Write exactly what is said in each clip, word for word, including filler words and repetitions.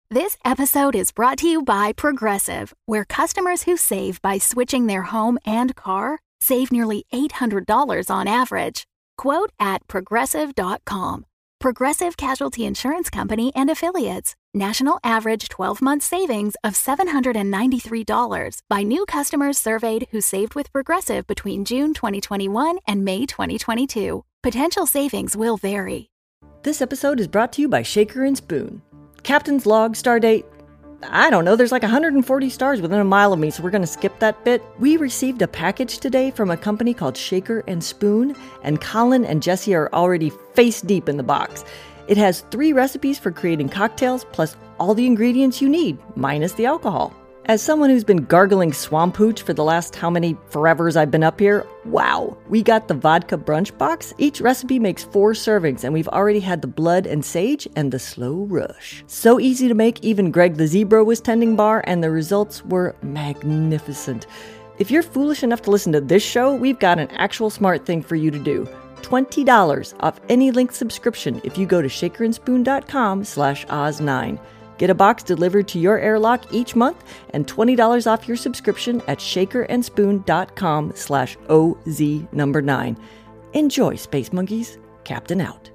This episode is brought to you by Progressive, where customers who save by switching their home and car save nearly eight hundred dollars on average. Quote at progressive dot com. Progressive Casualty Insurance Company and Affiliates. National average twelve-month savings of seven hundred ninety-three dollars by new customers surveyed who saved with Progressive between June twenty twenty-one and May twenty twenty-two. Potential savings will vary. This episode is brought to you by Shaker and Spoon. Captain's log, stardate, I don't know, there's like one hundred forty stars within a mile of me, so we're going to skip that bit. We received a package today from a company called Shaker and Spoon, and Colin and Jesse are already face deep in the box. It has three recipes for creating cocktails, plus all the ingredients you need, minus the alcohol. As someone who's been gargling swamp hooch for the last how many forevers I've been up here, wow, we got the vodka brunch box. Each recipe makes four servings, and we've already had the blood and sage and the slow rush. So easy to make, even Greg the Zebra was tending bar, and the results were magnificent. If you're foolish enough to listen to this show, we've got an actual smart thing for you to do. twenty dollars off any link subscription if you go to shakerandspoon.com slash Oz nine. Get a box delivered to your airlock each month and twenty dollars off your subscription at shakerandspoon.com slash OZ number nine. Enjoy, Space Monkeys. Captain out.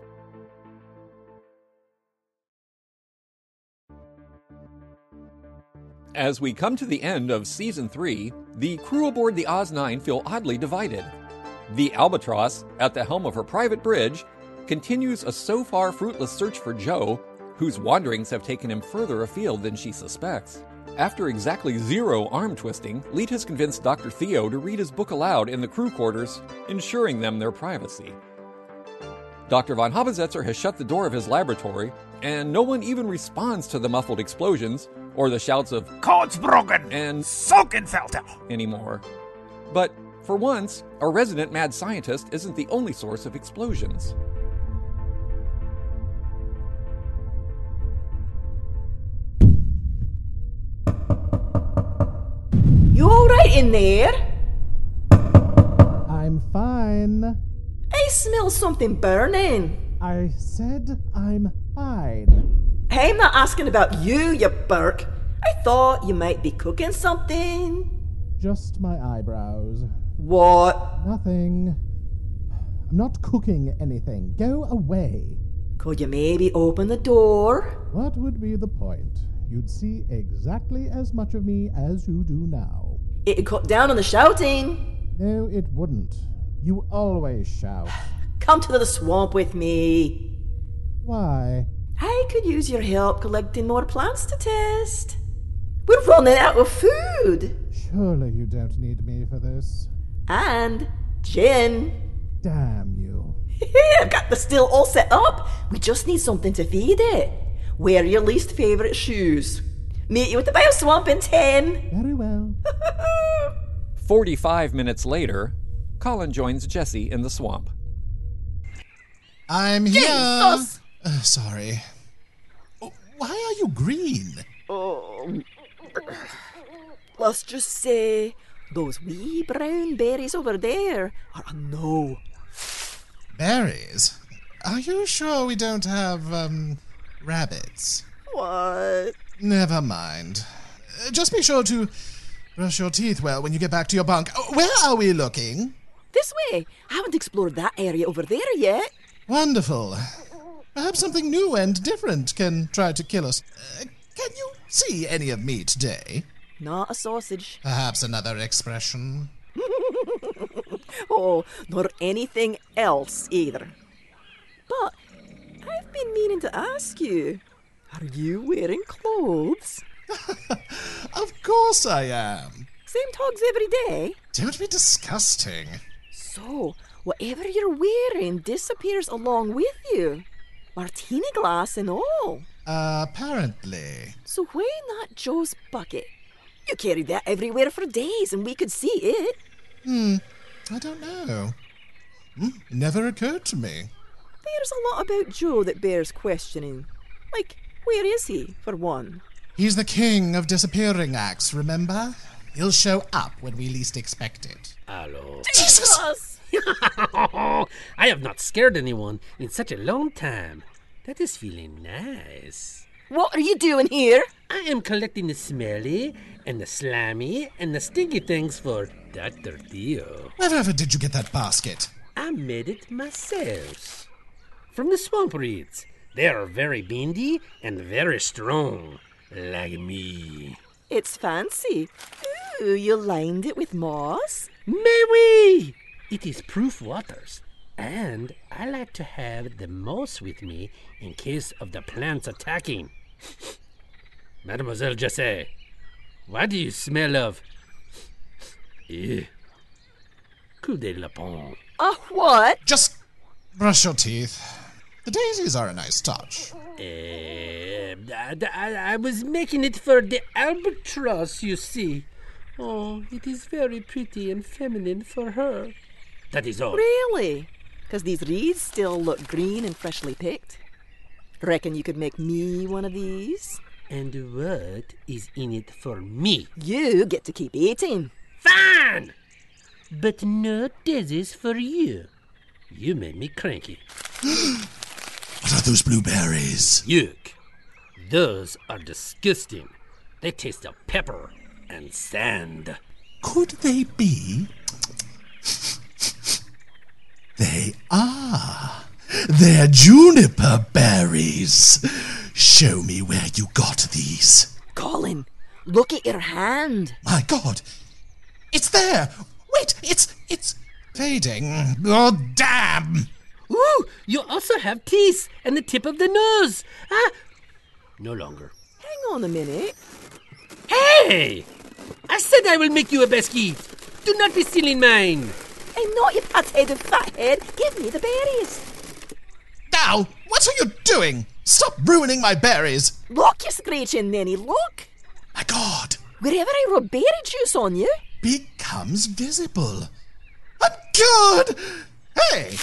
As we come to the end of Season three, the crew aboard the Oz nine feel oddly divided. The Albatross, at the helm of her private bridge, continues a so-far fruitless search for Joe, whose wanderings have taken him further afield than she suspects. After exactly zero arm-twisting, Leet has convinced Doctor Theo to read his book aloud in the crew quarters, ensuring them their privacy. Doctor von Habesetzer has shut the door of his laboratory, and no one even responds to the muffled explosions, or the shouts of "Code's broken!" and "Sockenfelter!" anymore. But, for once, our resident mad scientist isn't the only source of explosions. You all right in there? I'm fine. I smell something burning. I said I'm fine. I'm not asking about you, you Burke. I thought you might be cooking something. Just my eyebrows. What? Nothing. I'm not cooking anything. Go away. Could you maybe open the door? What would be the point? You'd see exactly as much of me as you do now. It'd cut down on the shouting. No, it wouldn't. You always shout. Come to the swamp with me. Why? I could use your help collecting more plants to test. We're running out of food. Surely you don't need me for this. And gin. Damn you. I've got the still all set up. We just need something to feed it. Wear your least favourite shoes. Meet you at the bioswamp in ten. Very well. Forty-five minutes later, Colin joins Jesse in the swamp. I'm here. Jesus! Uh, sorry. Oh, why are you green? Oh, let's just say those wee brown berries over there are a no. Berries? Are you sure we don't have, um, rabbits? What? Never mind. Uh, just be sure to brush your teeth well when you get back to your bunk. Oh, where are we looking? This way. I haven't explored that area over there yet. Wonderful. Perhaps something new and different can try to kill us. Uh, can you see any of me today? Not a sausage. Perhaps another expression? Oh, nor anything else either. But I've been meaning to ask you, are you wearing clothes? Of course I am. Same togs every day? Don't be disgusting. So, whatever you're wearing disappears along with you. Martini glass and all. Uh, apparently. So why not Joe's bucket? You carried that everywhere for days and we could see it. Hmm, I don't know. Hmm, it never occurred to me. There's a lot about Joe that bears questioning. Like, where is he, for one? He's the king of disappearing acts, remember? He'll show up when we least expect it. Hello. Jesus! I have not scared anyone in such a long time. That is feeling nice. What are you doing here? I am collecting the smelly and the slimy and the stinky things for Doctor Theo. Wherever did you get that basket? I made it myself. From the swamp reeds. They are very bendy and very strong, like me. It's fancy. Ooh, you lined it with moss? Mais oui! It is proof waters. And I like to have the moss with me in case of the plants attacking. Mademoiselle Jessie, what do you smell of? Eh, coup de lapin. Uh, what? Just brush your teeth. The daisies are a nice touch. Uh, I, I, I was making it for the albatross, you see. Oh, it is very pretty and feminine for her. That is all. Really? Because these reeds still look green and freshly picked. Reckon you could make me one of these? And what is in it for me? You get to keep eating. Fine! But no daisies for you. You made me cranky. What are those blueberries? Yuck. Those are disgusting. They taste of pepper and sand. Could they be? They are. They're juniper berries. Show me where you got these. Colin, look at your hand. My God. It's there. Wait, it's, it's fading. Oh, damn. Ooh, you also have teeth and the tip of the nose. Ah, no longer. Hang on a minute. Hey! I said I will make you a beskie. Do not be stealing mine. I'm not your fat-headed fathead. Give me the berries. Now, what are you doing? Stop ruining my berries. Look, you screeching ninny, look. My God. Wherever I rub berry juice on you. Becomes visible. I'm good. Hey.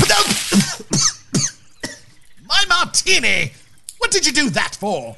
My martini. What did you do that for?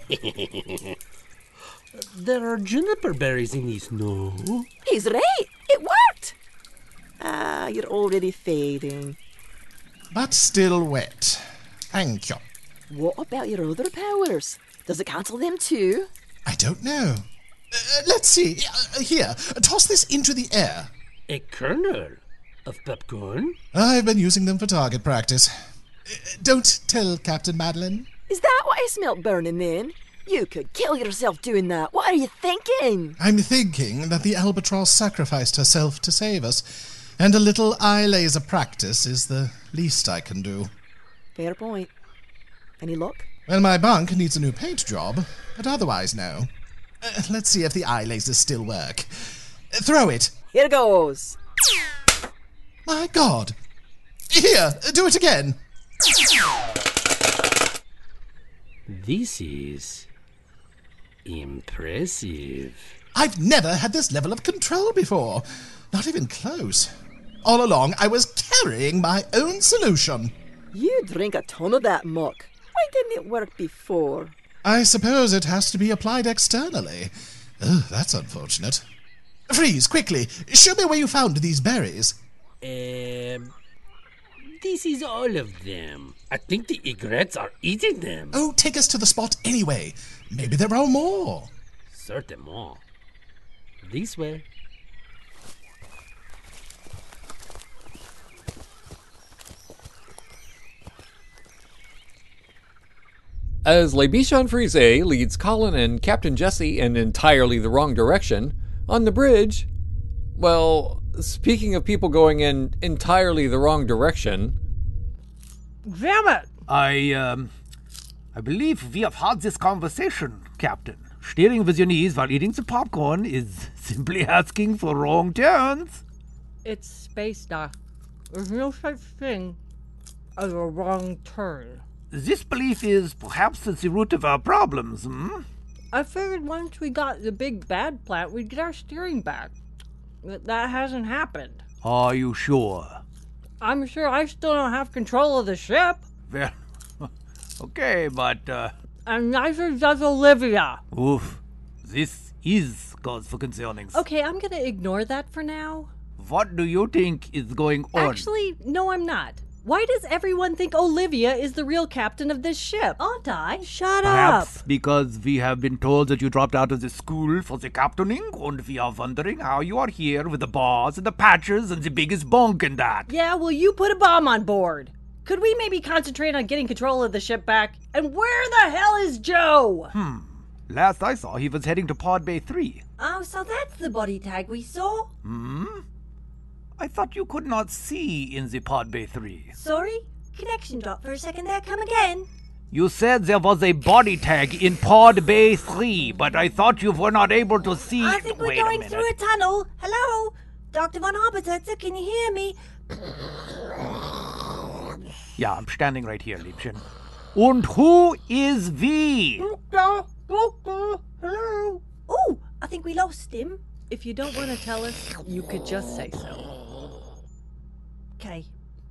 There are juniper berries in these, no? He's right. It worked. Ah, you're already fading. But still wet. Thank you. What about your other powers? Does it cancel them too? I don't know. Uh, let's see. Uh, here, toss this into the air. A kernel of popcorn? I've been using them for target practice. Uh, don't tell Captain Madeline. Is that what I smelt burning then? You could kill yourself doing that. What are you thinking? I'm thinking that the albatross sacrificed herself to save us, and a little eye laser practice is the least I can do. Fair point. Any luck? Well, my bunk needs a new paint job, but otherwise no. Uh, let's see if the eye lasers still work. Uh, throw it. Here goes. My God. Here, do it again. This is impressive. I've never had this level of control before. Not even close. All along, I was carrying my own solution. You drink a ton of that muck. Why didn't it work before? I suppose it has to be applied externally. Oh, that's unfortunate. Freeze, quickly. Show me where you found these berries. Um, this is all of them. I think the egrets are eating them. Oh, take us to the spot anyway. Maybe there are more. Certainement. This way. As Le Bichon Frise leads Colin and Captain Jessie in entirely the wrong direction, on the bridge, well, speaking of people going in entirely the wrong direction... Damn it! I, um, I believe we have had this conversation, Captain. Steering with your knees while eating the popcorn is simply asking for wrong turns. It's space, Doc. There's no such thing as a wrong turn. This belief is perhaps at the root of our problems, hmm? I figured once we got the big bad plant, we'd get our steering back. But that hasn't happened. Are you sure? I'm sure I still don't have control of the ship. Well, okay, but, uh... And neither does Olivia. Oof. This is cause for concernings. Okay, I'm gonna ignore that for now. What do you think is going on? Actually, no, I'm not. Why does everyone think Olivia is the real captain of this ship? Aren't I? Shut Perhaps up! because we have been told that you dropped out of the school for the captaining, and we are wondering how you are here with the bars and the patches and the biggest bunk and that. Yeah, well, you put a bomb on board. Could we maybe concentrate on getting control of the ship back? And where the hell is Joe? Hmm. Last I saw, he was heading to Pod Bay three. Oh, so that's the body tag we saw? Hmm? I thought you could not see in the Pod Bay three. Sorry? Connection dropped for a second there. Come again. You said there was a body tag in Pod Bay three, but I thought you were not able to see... I think we're Wait going a through a tunnel. Hello? Doctor Von Habersetzer, can you hear me? Yeah, I'm standing right here, Liebchen. Und who is we? Doctor, doctor, hello? Oh, I think we lost him. If you don't want to tell us, you could just say so. Okay.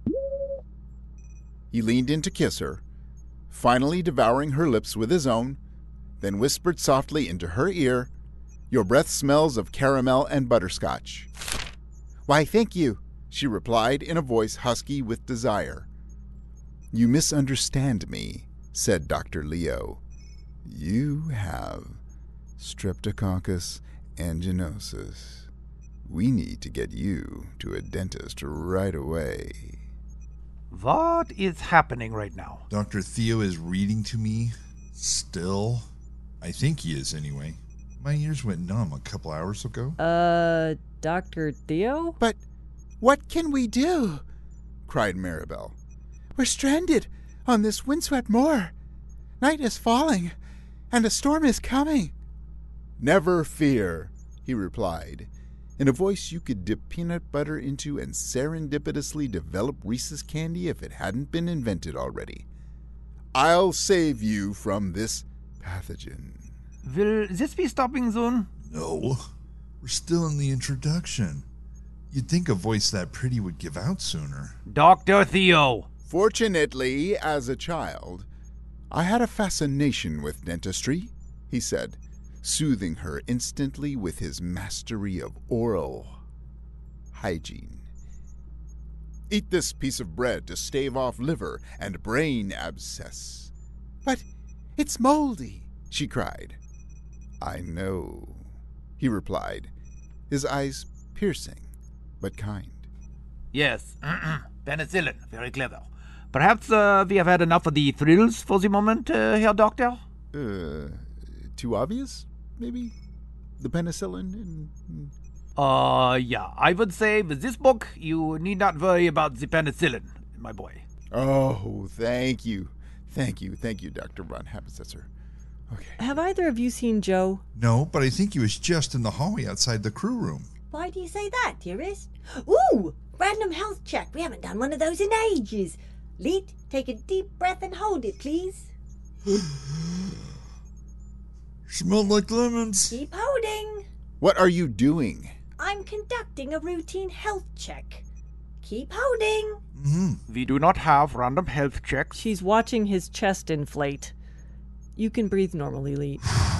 He leaned in to kiss her, finally devouring her lips with his own, then whispered softly into her ear, "Your breath smells of caramel and butterscotch." "Why, thank you," she replied in a voice husky with desire. "You misunderstand me," said Doctor Leo. "You have Streptococcus anginosus. We need to get you to a dentist right away." What is happening right now? Doctor Theo is reading to me. Still. I think he is, anyway. My ears went numb a couple hours ago. Uh, Doctor Theo? "But what can we do?" cried Maribel. "We're stranded on this windswept moor. Night is falling, and a storm is coming." "Never fear," he replied, in a voice you could dip peanut butter into and serendipitously develop Reese's candy if it hadn't been invented already. "I'll save you from this pathogen." Will this be stopping soon? No. We're still in the introduction. You'd think a voice that pretty would give out sooner. Doctor Theo. "Fortunately, as a child, I had a fascination with dentistry," he said, soothing her instantly with his mastery of oral hygiene. "Eat this piece of bread to stave off liver and brain abscess." "But it's moldy," she cried. "I know," he replied, his eyes piercing but kind. Yes, penicillin, very clever. Perhaps uh, we have had enough of the thrills for the moment, uh, Herr Doctor? Uh, too obvious, maybe? The penicillin and... Uh, yeah, I would say with this book, you need not worry about the penicillin, my boy. Oh, thank you. Thank you, thank you, Doctor Von Habersetzer. Okay. Have either of you seen Joe? No, but I think he was just in the hallway outside the crew room. Why do you say that, dearest? Ooh, random health check. We haven't done one of those in ages. Leet, take a deep breath and hold it, please. Smelled like lemons. Keep holding. What are you doing? I'm conducting a routine health check. Keep holding. Mm-hmm. We do not have random health checks. She's watching his chest inflate. You can breathe normally, Lee.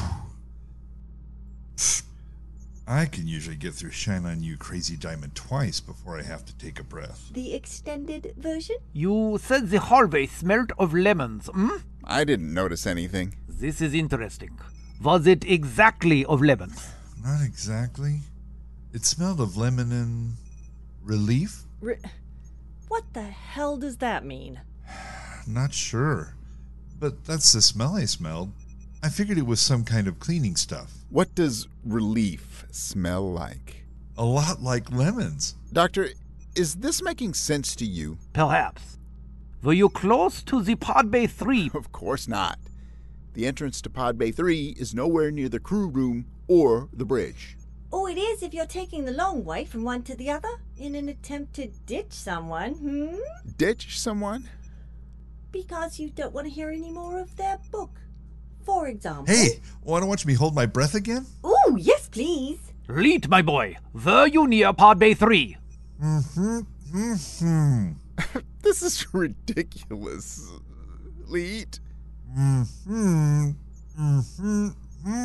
I can usually get through Shine On You Crazy Diamond twice before I have to take a breath. The extended version? You said the hallway smelt of lemons, hmm? I didn't notice anything. This is interesting. Was it exactly of lemons? Not exactly. It smelled of lemon and relief? Re- what the hell does that mean? Not sure. But that's the smell I smelled. I figured it was some kind of cleaning stuff. What does relief smell like? A lot like lemons. Doctor, is this making sense to you? Perhaps. Were you close to the Pod Bay three? Of course not. The entrance to Pod Bay three is nowhere near the crew room or the bridge. Oh, it is if you're taking the long way from one to the other in an attempt to ditch someone, hmm? Ditch someone? Because you don't want to hear any more of their book. For example... Hey, want to watch me hold my breath again? Oh, yes, please. Leet, my boy, were you near Pod Bay three? Mm-hmm, mm-hmm. This is ridiculous. Leet. Mm-hmm, mm-hmm,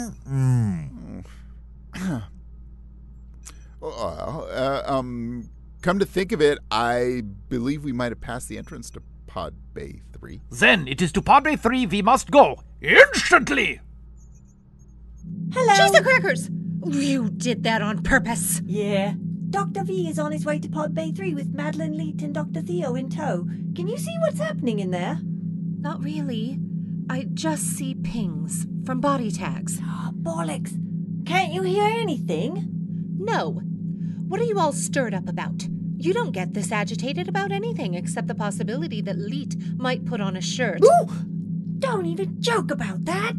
mm-hmm. uh, uh, um, Come to think of it, I believe we might have passed the entrance to Pod Bay three. Then it is to Pod Bay three we must go. Instantly! Hello. Cheese crackers! You did that on purpose. Yeah. Doctor V is on his way to Pod Bay three with Madeline Leet and Doctor Theo in tow. Can you see what's happening in there? Not really. I just see pings from body tags. Oh, bollocks. Can't you hear anything? No. What are you all stirred up about? You don't get this agitated about anything except the possibility that Leet might put on a shirt. Ooh! Don't even joke about that.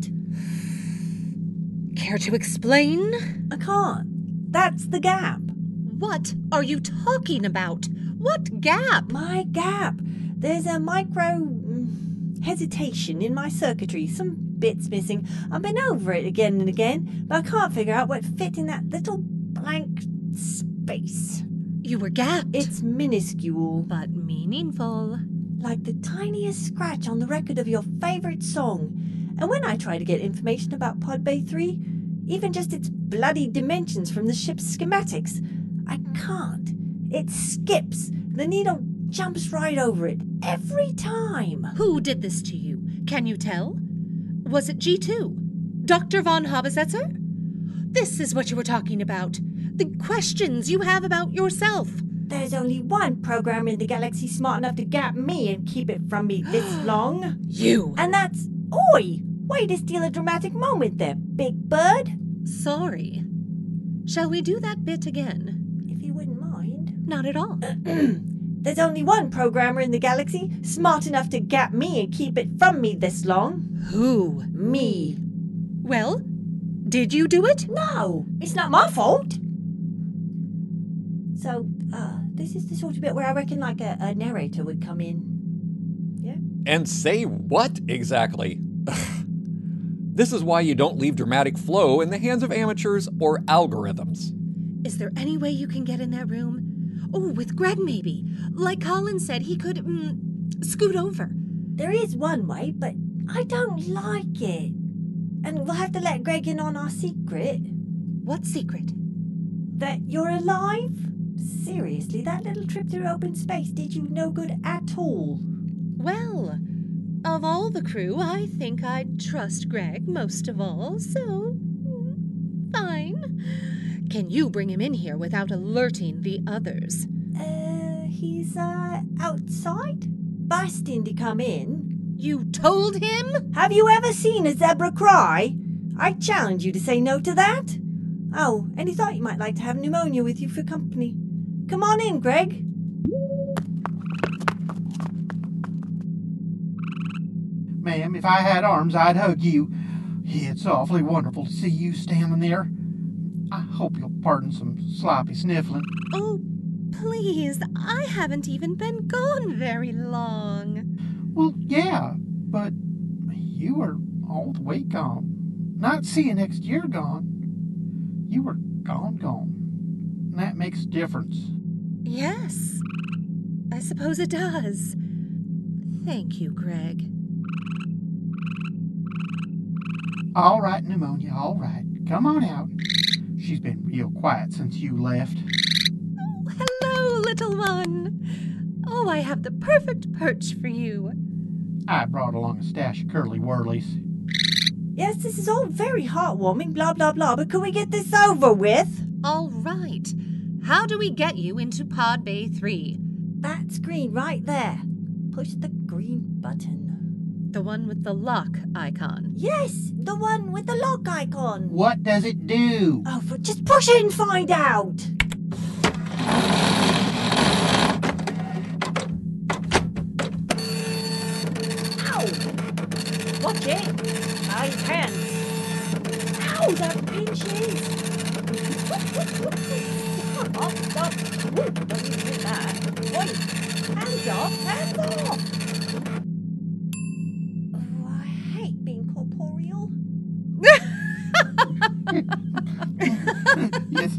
Care to explain? I can't. That's the gap. What are you talking about? What gap? My gap. There's a micro mm, hesitation in my circuitry. Some bits missing. I've been over it again and again, but I can't figure out what fit in that little blank space. You were gapped. It's minuscule. But meaningful. Like the tiniest scratch on the record of your favourite song. And when I try to get information about Pod Bay three, even just its bloody dimensions from the ship's schematics, I can't. It skips. The needle jumps right over it every time. Who did this to you? Can you tell? Was it G two? Doctor von Habesetzer? This is what you were talking about. The questions you have about yourself. There's only one programmer in the galaxy smart enough to gap me and keep it from me this long. You. And that's... Oi! Way to steal a dramatic moment there, Big Bird. Sorry. Shall we do that bit again? If you wouldn't mind. Not at all. There's only one programmer in the galaxy smart enough to gap me and keep it from me this long. Who? Me. Well, did you do it? No, it's not my fault. So, uh, this is the sort of bit where I reckon like a, a narrator would come in. Yeah? And say what exactly? This is why you don't leave dramatic flow in the hands of amateurs or algorithms. Is there any way you can get in that room? Oh, with Greg maybe. Like Colin said, he could, mm, scoot over. There is one way, but I don't like it. And we'll have to let Greg in on our secret. What secret? That you're alive? Seriously, that little trip through open space did you no good at all. Well, of all the crew, I think I'd trust Greg most of all, so... fine. Can you bring him in here without alerting the others? Uh, he's, uh, outside? Busting to come in. You told him? Have you ever seen a zebra cry? I challenge you to say no to that. Oh, and he thought you might like to have pneumonia with you for company. Come on in, Greg. Ma'am, if I had arms, I'd hug you. It's awfully wonderful to see you standing there. I hope you'll pardon some sloppy sniffling. Oh, please. I haven't even been gone very long. Well, yeah, but you were all the way gone. Not seeing next year gone. You were gone, gone. And that makes a difference. Yes, I suppose it does. Thank you, Greg. All right, pneumonia, all right. Come on out. She's been real quiet since you left. Oh, hello, little one. Oh, I have the perfect perch for you. I brought along a stash of curly whirlies. Yes, this is all very heartwarming, blah, blah, blah, but can we get this over with? All right. How do we get you into Pod Bay three? That screen right there. Push the green button. The one with the lock icon. Yes, the one with the lock icon. What does it do? Oh, for just push it and find out. Ow! Watch it. Nice hands. Ow, that pinches. Stop, stop. Ooh, don't even hit that. Wait, hands off, hands off. Yes.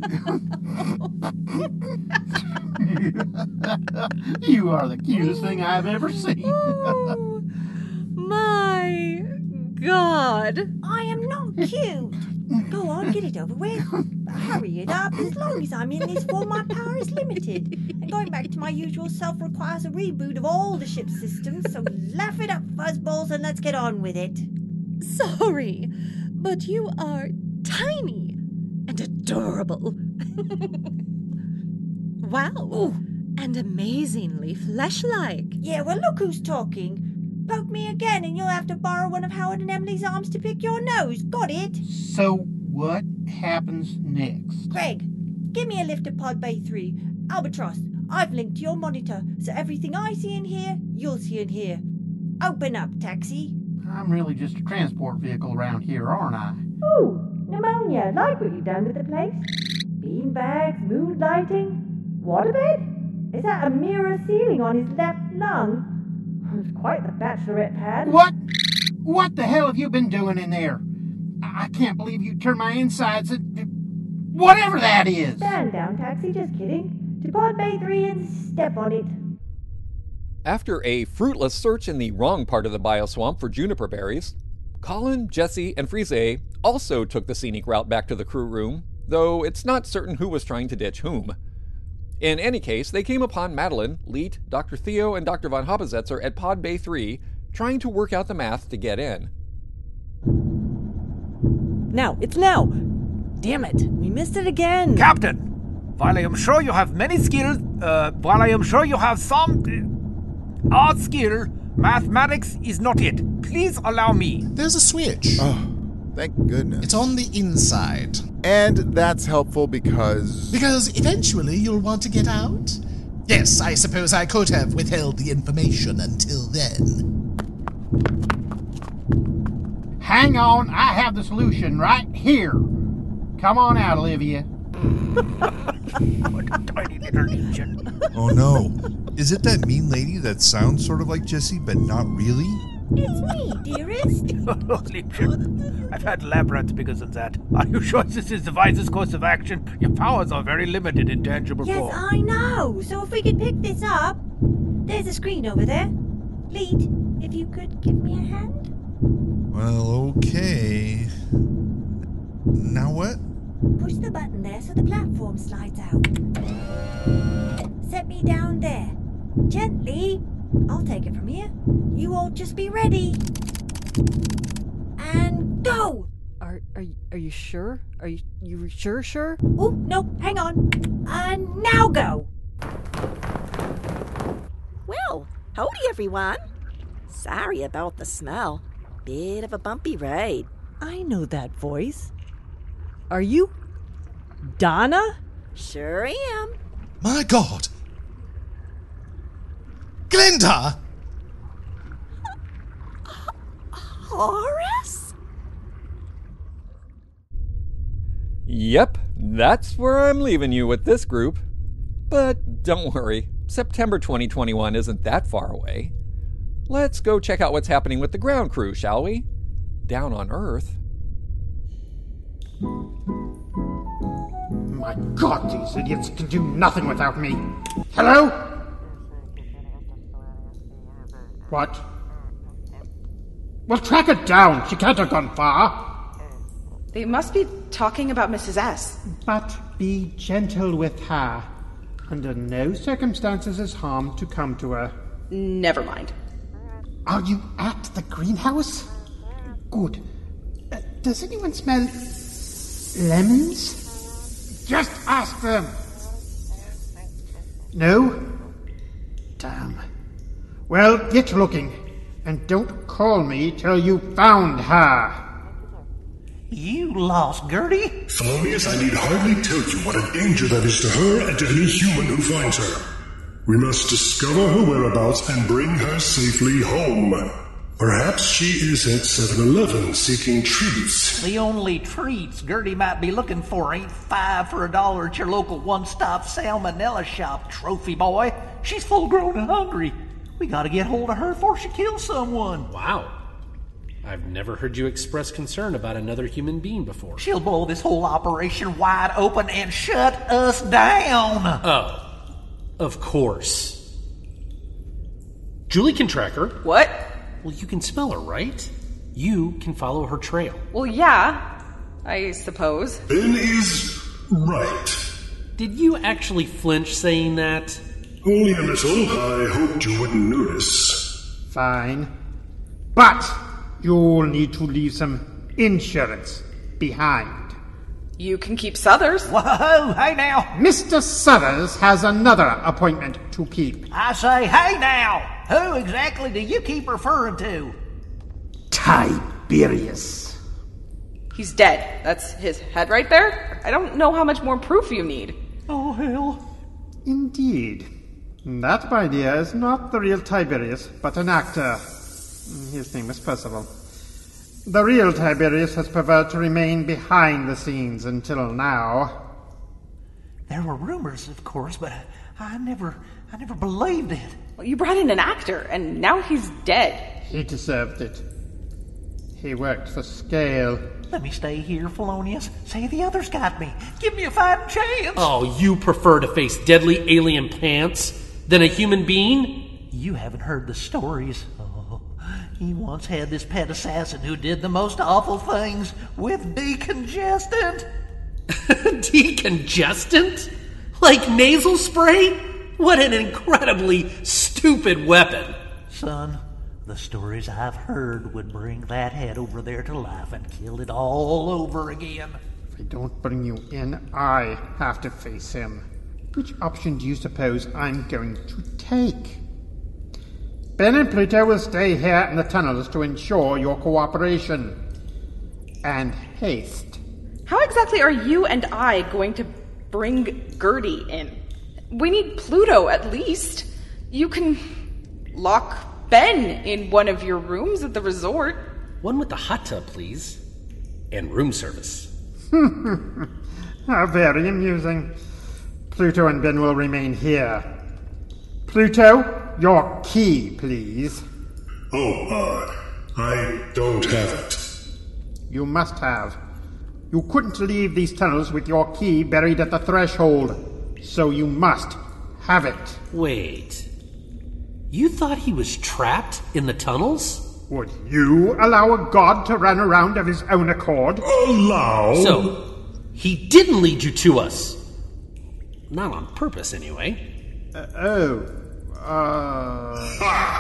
You are the cutest thing I've ever seen. Oh, my God. I am not cute. Go on, get it over with. Hurry it up. As long as I'm in this form, my power is limited. And going back to my usual self requires a reboot of all the ship's systems, so laugh it up, fuzzballs, and let's get on with it. Sorry, but you are tiny and adorable. Wow, Ooh. And amazingly flesh-like. Yeah, well, look who's talking. Poke me again and you'll have to borrow one of Howard and Emily's arms to pick your nose. Got it? So what happens next? Greg, give me a lift to Pod Bay three. Albatross, I've linked to your monitor, so everything I see in here, you'll see in here. Open up, taxi. I'm really just a transport vehicle around here, aren't I? Ooh, pneumonia. Like what you've done with the place. Beanbags, moonlighting. Waterbed? Is that a mirror ceiling on his left lung? It's quite the bachelorette pad. What? What the hell have you been doing in there? I can't believe you turned my insides into whatever that is. Stand down, taxi. Just kidding. To Pod Bay three and step on it. After a fruitless search in the wrong part of the bioswamp for juniper berries, Colin, Jesse, and Frise also took the scenic route back to the crew room, though it's not certain who was trying to ditch whom. In any case, they came upon Madeline, Leet, Doctor Theo, and Doctor Von Habesetzer at Pod Bay three, trying to work out the math to get in. Now, it's now! Damn it, we missed it again! Captain! While I am sure you have many skills, uh, while I am sure you have some uh, odd skill, mathematics is not it. Please allow me. There's a switch. Oh, thank goodness. It's on the inside. And that's helpful because... Because eventually you'll want to get out? Yes, I suppose I could have withheld the information until then. Hang on, I have the solution right here. Come on out, Olivia. What a tiny little legion. Oh no. Is it that mean lady that sounds sort of like Jessie, but not really? It's me, dearest. Legion. I've had lab rats because of that. Are you sure this is the wisest course of action? Your powers are very limited in tangible Yes, form. I know. So if we could pick this up. There's a screen over there. Leet, if you could give me a hand. Well, okay. Now what? Push the button there so the platform slides out. Set me down there. Gently. I'll take it from here. You all just be ready. And go! Are are you, are you sure? Are you you sure sure? Oh, no, hang on. And now go! Well, howdy everyone. Sorry about the smell. Bit of a bumpy ride. I know that voice. Are you Donna? Sure am. My God! Glinda! Horace? Yep, that's where I'm leaving you with this group. But don't worry, September twenty twenty-one isn't that far away. Let's go check out what's happening with the ground crew, shall we? Down on Earth. My God, these idiots can do nothing without me. Hello? What? Well, track her down. She can't have gone far. They must be talking about Missus S. But be gentle with her. Under no circumstances is harm to come to her. Never mind. Are you at the greenhouse? Good. Uh, does anyone smell lemons? Just ask them. No? Damn. Well, get looking. And don't call me till you found her. You lost Gertie? Thelonious, I need hardly tell you what a danger that is to her and to any human who finds her. We must discover her whereabouts and bring her safely home. Perhaps she is at seven eleven seeking treats. The only treats Gertie might be looking for ain't five for a dollar at your local one-stop salmonella shop, trophy boy. She's full-grown and hungry. We gotta get hold of her before she kills someone. Wow. I've never heard you express concern about another human being before. She'll blow this whole operation wide open and shut us down. Oh, of course. Julie can track her. What? Well, you can smell her, right? You can follow her trail. Well, yeah. I suppose. Ben is right. Did you actually flinch saying that? Only a little. I hoped you wouldn't notice. Fine. But you'll need to leave some insurance behind. You can keep Suthers. Whoa, hey now. Mister Suthers has another appointment to keep. I say, hey now. Who exactly do you keep referring to? Tiberius. He's dead. That's his head right there. I don't know how much more proof you need. Oh, hell. Indeed. That, my dear, is not the real Tiberius, but an actor. His name is Percival. The real Tiberius has preferred to remain behind the scenes until now. There were rumors, of course, but I never, I never believed it. Well, you brought in an actor, and now he's dead. He deserved it. He worked for scale. Let me stay here, Felonius. Say the others got me. Give me a fighting chance. Oh, you prefer to face deadly alien plants than a human being? You haven't heard the stories. Oh, he once had this pet assassin who did the most awful things with decongestant. Decongestant? Like nasal spray? What an incredibly stupid weapon. Son, the stories I've heard would bring that head over there to life and kill it all over again. If I don't bring you in, I have to face him. Which option do you suppose I'm going to take? Ben and Pluto will stay here in the tunnels to ensure your cooperation. And haste. How exactly are you and I going to bring Gertie in? We need Pluto, at least. You can lock Ben in one of your rooms at the resort. One with the hot tub, please. And room service. How very amusing. Pluto and Ben will remain here. Pluto, your key, please. Oh, uh, I don't have it. You must have. You couldn't leave these tunnels with your key buried at the threshold, so you must have it. Wait. You thought he was trapped in the tunnels? Would you allow a god to run around of his own accord? Allow? So, he didn't lead you to us. Not on purpose, anyway. Uh, oh. Uh...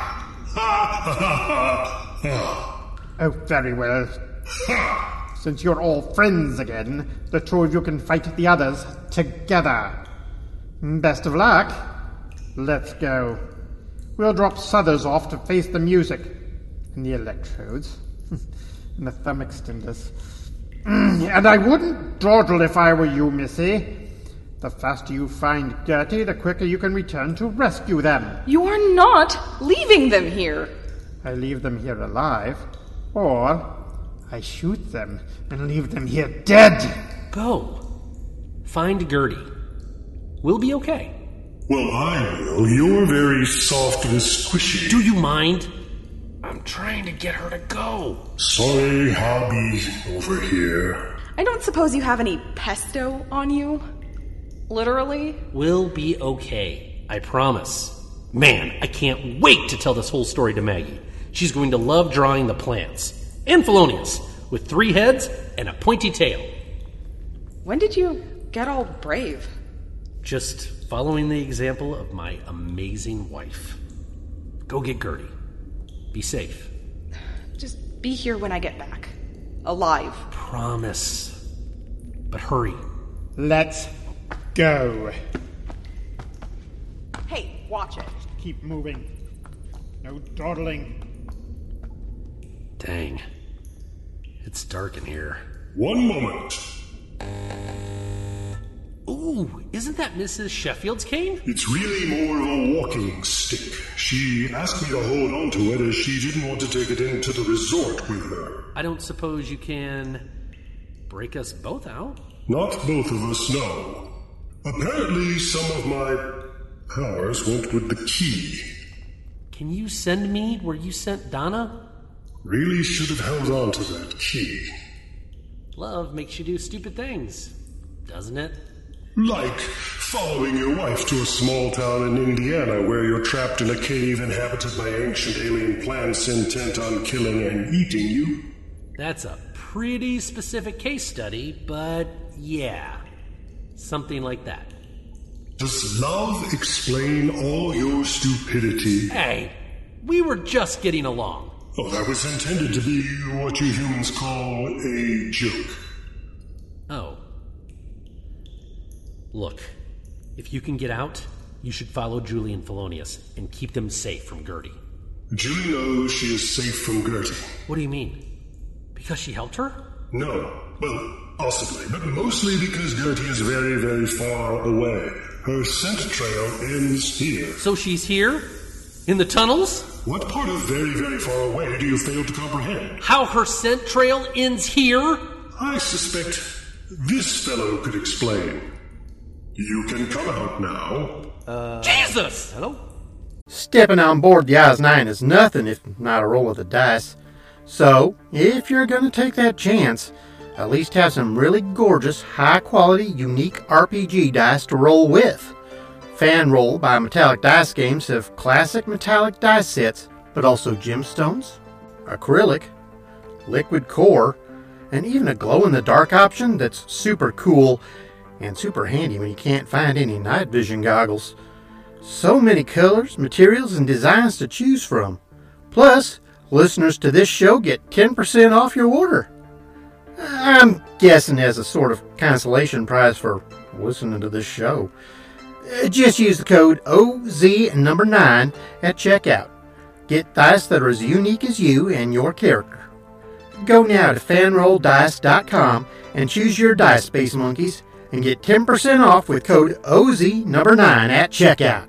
oh, very well. Since you're all friends again, the two of you can fight the others together. Best of luck. Let's go. We'll drop Suthers off to face the music. And the electrodes. And the thumb extenders. And I wouldn't dawdle if I were you, Missy. The faster you find Gertie, the quicker you can return to rescue them. You are not leaving them here. I leave them here alive, or I shoot them and leave them here dead. Go. Find Gertie. We'll be okay. Well, I will. You're very soft and squishy. Do you mind? I'm trying to get her to go. Sorry, I'll be over here. I don't suppose you have any pesto on you? Literally? We'll be okay. I promise. Man, I can't wait to tell this whole story to Maggie. She's going to love drawing the plants. And Felonius, with three heads and a pointy tail. When did you get all brave? Just following the example of my amazing wife. Go get Gertie. Be safe. Just be here when I get back. Alive. Promise. But hurry. Let's go. Hey, watch it. Keep moving. No dawdling. Dang. It's dark in here. One moment. Ooh, isn't that Missus Sheffield's cane? It's really more of a walking stick. She asked me to hold on to it as she didn't want to take it into the resort with her. I don't suppose you can break us both out? Not both of us, no. Apparently some of my powers went with the key. Can you send me where you sent Donna? Really should have held on to that key. Love makes you do stupid things, doesn't it? Like following your wife to a small town in Indiana where you're trapped in a cave inhabited by ancient alien plants intent on killing and eating you. That's a pretty specific case study, but yeah, something like that. Does love explain all your stupidity? Hey, we were just getting along. Oh, that was intended to be what you humans call a joke. Oh. Look, if you can get out, you should follow Julie and Felonius and keep them safe from Gertie. Julie knows she is safe from Gertie. What do you mean? Because she helped her? No. Well, possibly, but mostly because Gertie is very, very far away. Her scent trail ends here. So she's here? In the tunnels? What part of very, very far away do you fail to comprehend? How her scent trail ends here? I suspect this fellow could explain. You can come out now. Uh, Jesus! Hello? Stepping on board the Oz nine is nothing if not a roll of the dice. So, if you're going to take that chance, at least have some really gorgeous, high-quality, unique R P G dice to roll with. Fan Roll by Metallic Dice Games have classic metallic dice sets, but also gemstones, acrylic, liquid core, and even a glow-in-the-dark option that's super cool and super handy when you can't find any night vision goggles. So many colors, materials, and designs to choose from. Plus, listeners to this show get ten percent off your order. I'm guessing as a sort of consolation prize for listening to this show. Just use the code O Z number nine at checkout. Get dice that are as unique as you and your character. Go now to fan roll dice dot com and choose your dice, Space Monkeys, and get ten percent off with code O Z number nine at checkout.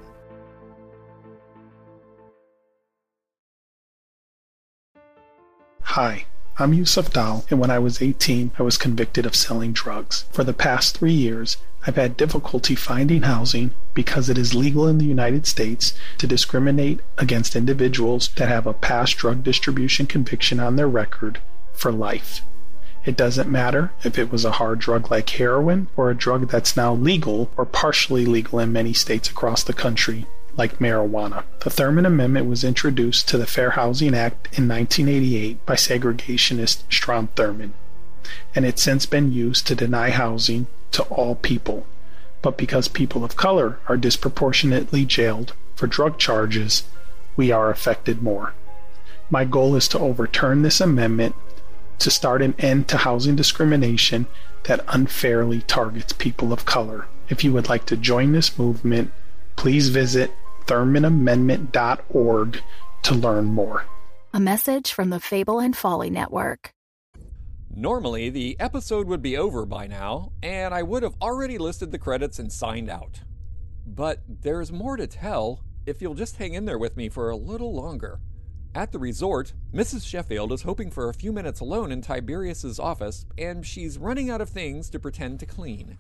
Hi, I'm Yusuf Dal, and when I was eighteen, I was convicted of selling drugs. For the past three years, I've had difficulty finding housing because it is legal in the United States to discriminate against individuals that have a past drug distribution conviction on their record for life. It doesn't matter if it was a hard drug like heroin or a drug that's now legal or partially legal in many states across the country, like marijuana. The Thurman Amendment was introduced to the Fair Housing Act in nineteen eighty-eight by segregationist Strom Thurmond, and it's since been used to deny housing to all people. But because people of color are disproportionately jailed for drug charges, we are affected more. My goal is to overturn this amendment to start an end to housing discrimination that unfairly targets people of color. If you would like to join this movement, please visit thurman amendment dot org to learn more. A message from the Fable and Folly Network. Normally, the episode would be over by now, and I would have already listed the credits and signed out. But there's more to tell if you'll just hang in there with me for a little longer. At the resort, Missus Sheffield is hoping for a few minutes alone in Tiberius's office, and she's running out of things to pretend to clean.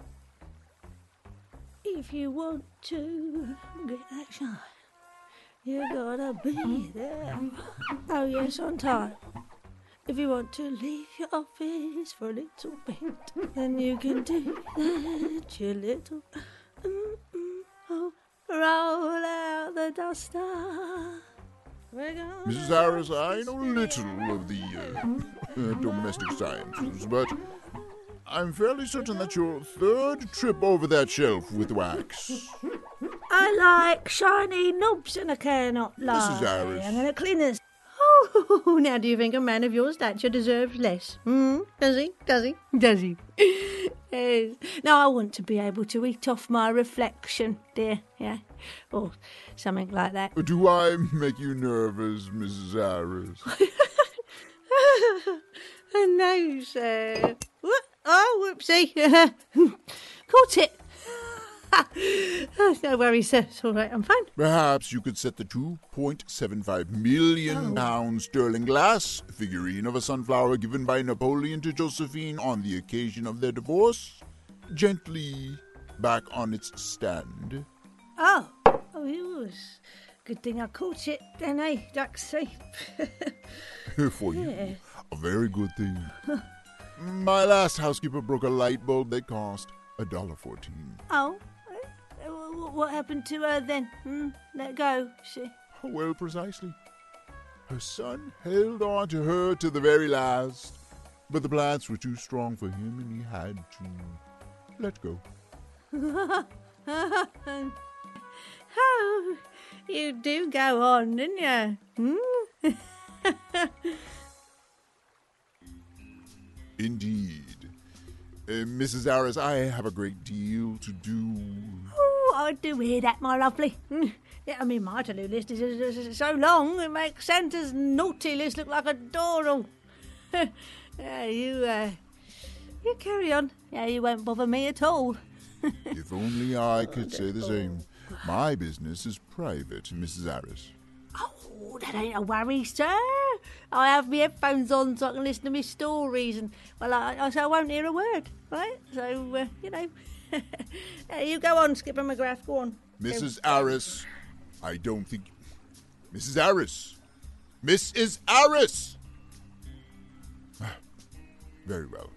If you want to get that shine, you gotta be there. Oh yes, on time. If you want to leave your office for a little bit, then you can do that, you little. Mm-mm, oh, roll out the duster. Missus Harris, I know little of the uh, domestic sciences, but I'm fairly certain that's your third trip over that shelf with wax. I like shiny knobs and I cannot lie. Missus Harris. I'm gonna clean this. Oh, now do you think a man of your stature deserves less? Hmm? Does he? Does he? Does he? Yes. Now I want to be able to eat off my reflection, dear. Yeah? Or something like that. Do I make you nervous, Missus Harris? No, sir. What? Oh, whoopsie. Caught it. No worries, sir. It's all right. I'm fine. Perhaps you could set the two point seven five million Oh. pound sterling glass figurine of a sunflower given by Napoleon to Josephine on the occasion of their divorce gently back on its stand. Oh. Oh, it was. Good thing I caught it then, eh, Duxie? For you, Yeah. a very good thing. My last housekeeper broke a light bulb that cost a dollar fourteen. Oh. Uh, wh- What happened to her then? Hmm? Let go, she. Well, precisely. Her son held on to her to the very last. But the plants were too strong for him, and he had to let go. Oh, you do go on, didn't you? Hmm? Indeed. Uh, Missus Aris, I have a great deal to do. Oh, I do hear that, my lovely. Mm. Yeah, I mean, my to-do list is, is, is so long, it makes Santa's naughty list look like a doddle. Yeah, you, uh, you carry on. Yeah, you won't bother me at all. If only I could say the same. My business is private, Missus Aris. Oh, that ain't a worry, sir. I have my headphones on so I can listen to my stories, and, well, I, I, so I won't hear a word, right? So, uh, you know, uh, you go on, Skipper McGrath, go on. Missus Aris, I don't think... Missus Aris! Missus Aris! Very well.